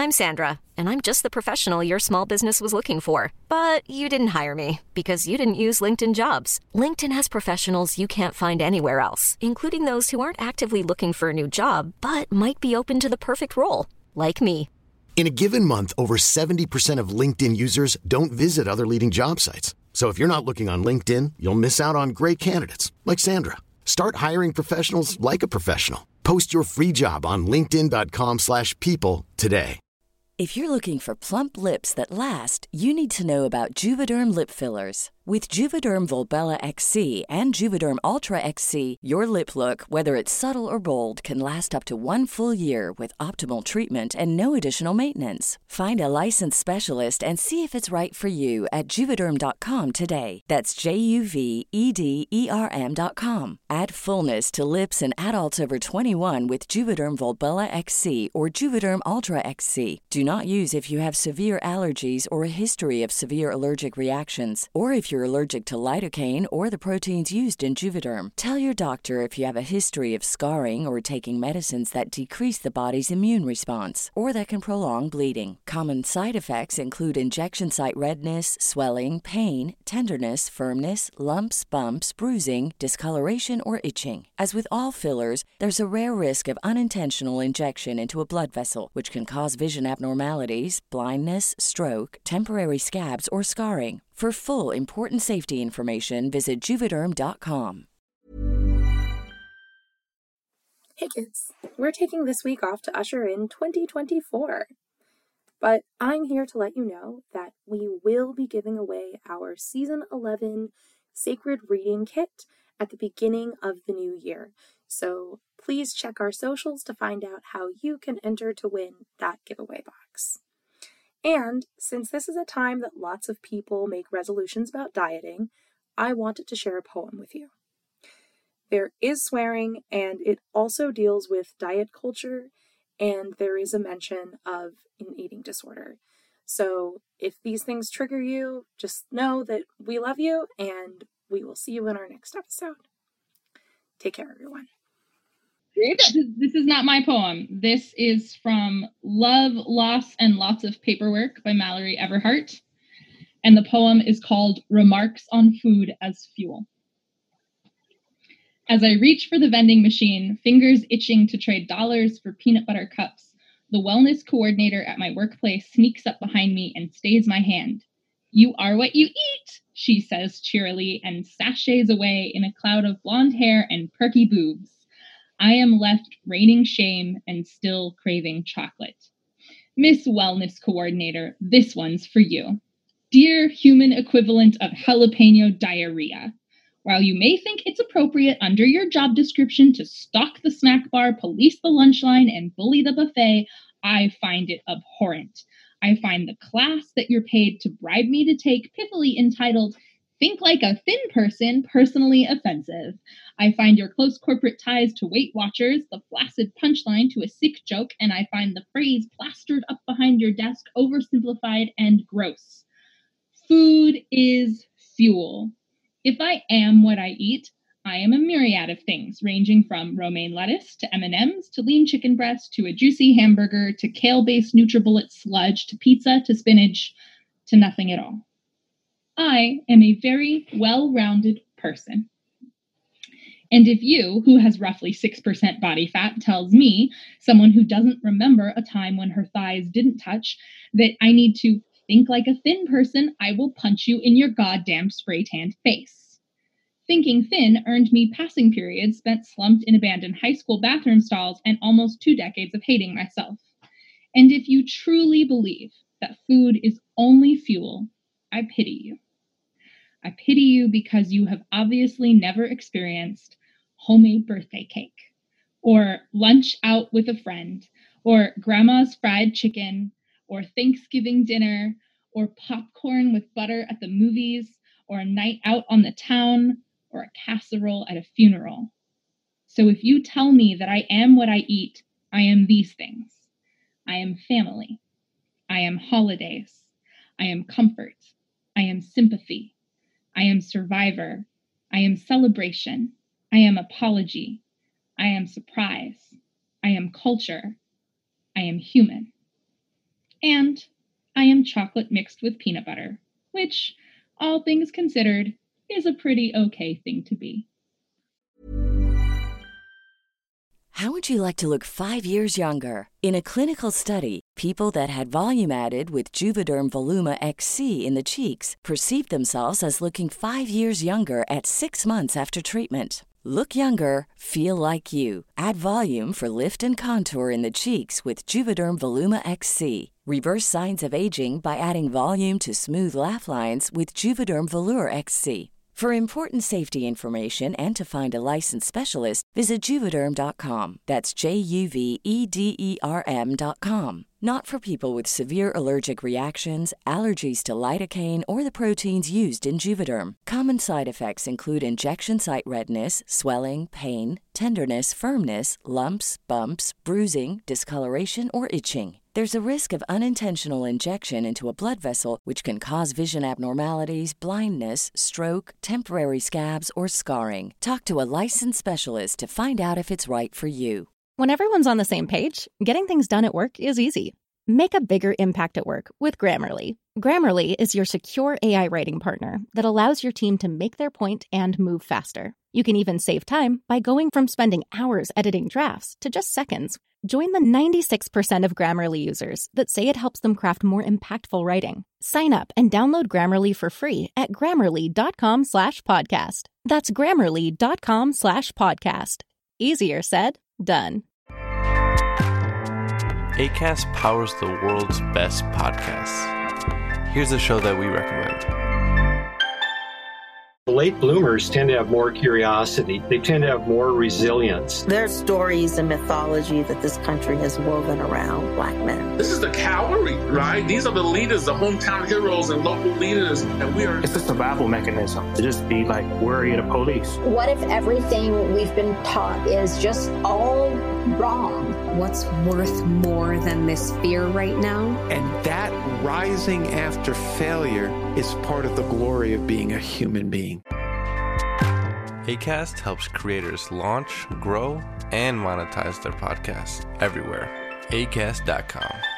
I'm Sandra, and I'm just the professional your small business was looking for. But you didn't hire me because you didn't use LinkedIn Jobs. LinkedIn has professionals you can't find anywhere else, including those who aren't actively looking for a new job, but might be open to the perfect role, like me. In a given month, over 70% of LinkedIn users don't visit other leading job sites. So if you're not looking on LinkedIn, you'll miss out on great candidates like Sandra. Start hiring professionals like a professional. Post your free job on linkedin.com/people today. If you're looking for plump lips that last, you need to know about Juvederm lip fillers. With Juvederm Volbella XC and Juvederm Ultra XC, your lip look, whether it's subtle or bold, can last up to 1 full year with optimal treatment and no additional maintenance. Find a licensed specialist and see if it's right for you at Juvederm.com today. That's JUVEDERM.com. Add fullness to lips in adults over 21 with Juvederm Volbella XC or Juvederm Ultra XC. Do not use if you have severe allergies or a history of severe allergic reactions, or if you're allergic to lidocaine or the proteins used in Juvederm. Tell your doctor if you have a history of scarring or taking medicines that decrease the body's immune response or that can prolong bleeding. Common side effects include injection site redness, swelling, pain, tenderness, firmness, lumps, bumps, bruising, discoloration, or itching. As with all fillers, there's a rare risk of unintentional injection into a blood vessel, which can cause vision abnormalities, blindness, stroke, temporary scabs, or scarring. For full important safety information, visit Juvederm.com. Hey kids, we're taking this week off to usher in 2024. But I'm here to let you know that we will be giving away our Season 11 Sacred Reading Kit at the beginning of the new year. So please check our socials to find out how you can enter to win that giveaway box. And since this is a time that lots of people make resolutions about dieting, I wanted to share a poem with you. There is swearing, and it also deals with diet culture, and there is a mention of an eating disorder. So if these things trigger you, just know that we love you, and we will see you in our next episode. Take care, everyone. This is not my poem. This is from Love, Loss, and Lots of Paperwork by Mallory Everhart. And the poem is called Remarks on Food as Fuel. As I reach for the vending machine, fingers itching to trade dollars for peanut butter cups, the wellness coordinator at my workplace sneaks up behind me and stays my hand. "You are what you eat," she says cheerily and sashays away in a cloud of blonde hair and perky boobs. I am left raining shame and still craving chocolate. Miss Wellness Coordinator, this one's for you. Dear human equivalent of jalapeno diarrhea, while you may think it's appropriate under your job description to stalk the snack bar, police the lunch line, and bully the buffet, I find it abhorrent. I find the class that you're paid to bribe me to take pithily entitled Think Like a Thin Person personally offensive. I find your close corporate ties to Weight Watchers the flaccid punchline to a sick joke, and I find the phrase plastered up behind your desk oversimplified and gross. Food is fuel. If I am what I eat, I am a myriad of things, ranging from romaine lettuce to M&Ms to lean chicken breast to a juicy hamburger to kale-based NutriBullet sludge to pizza to spinach to nothing at all. I am a very well-rounded person. And if you, who has roughly 6% body fat, tells me, someone who doesn't remember a time when her thighs didn't touch, that I need to think like a thin person, I will punch you in your goddamn spray-tanned face. Thinking thin earned me passing periods spent slumped in abandoned high school bathroom stalls and almost 2 decades of hating myself. And if you truly believe that food is only fuel, I pity you. I pity you because you have obviously never experienced homemade birthday cake, or lunch out with a friend, or grandma's fried chicken, or Thanksgiving dinner, or popcorn with butter at the movies, or a night out on the town, or a casserole at a funeral. So if you tell me that I am what I eat, I am these things. I am family. I am holidays. I am comfort. I am sympathy. I am survivor. I am celebration. I am apology. I am surprise. I am culture. I am human. And I am chocolate mixed with peanut butter, which, all things considered, is a pretty okay thing to be. How would you like to look 5 years younger? In a clinical study, people that had volume added with Juvederm Voluma XC in the cheeks perceived themselves as looking 5 years younger at 6 months after treatment. Look younger, feel like you. Add volume for lift and contour in the cheeks with Juvederm Voluma XC. Reverse signs of aging by adding volume to smooth laugh lines with Juvederm Volure XC. For important safety information and to find a licensed specialist, visit Juvederm.com. That's JUVEDERM.com. Not for people with severe allergic reactions, allergies to lidocaine, or the proteins used in Juvederm. Common side effects include injection site redness, swelling, pain, tenderness, firmness, lumps, bumps, bruising, discoloration, or itching. There's a risk of unintentional injection into a blood vessel, which can cause vision abnormalities, blindness, stroke, temporary scabs, or scarring. Talk to a licensed specialist to find out if it's right for you. When everyone's on the same page, getting things done at work is easy. Make a bigger impact at work with Grammarly. Grammarly is your secure AI writing partner that allows your team to make their point and move faster. You can even save time by going from spending hours editing drafts to just seconds. Join the 96% of Grammarly users that say it helps them craft more impactful writing. Sign up and download Grammarly for free at Grammarly.com/podcast. That's Grammarly.com/podcast. Easier said, done. Acast powers the world's best podcasts. Here's a show that we recommend. Late bloomers tend to have more curiosity. They tend to have more resilience. There's stories and mythology that this country has woven around Black men. This is the cavalry, right? These are the leaders, the hometown heroes and local leaders, and we are... It's a survival mechanism to just be like worried of police. What if everything we've been taught is just all wrong? What's worth more than this fear right now? And that rising after failure is part of the glory of being a human being. Acast helps creators launch, grow, and monetize their podcasts everywhere. Acast.com.